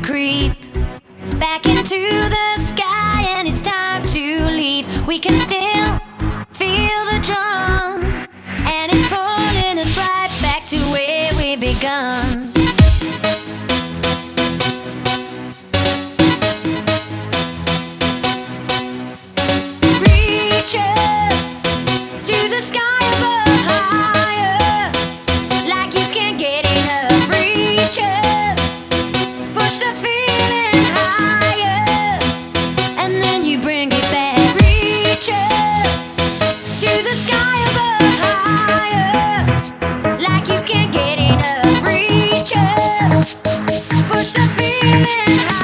creep back into the sky, and it's time to leave. We can still feel the drum, and it's pulling us right back to where we begun. Reach up to the sky above, higher, like you can't get enough. Reach up, push the feeling higher, and then you bring it back. Reach up to the sky above, higher, like you can't get enough. Reach up, push the feeling higher.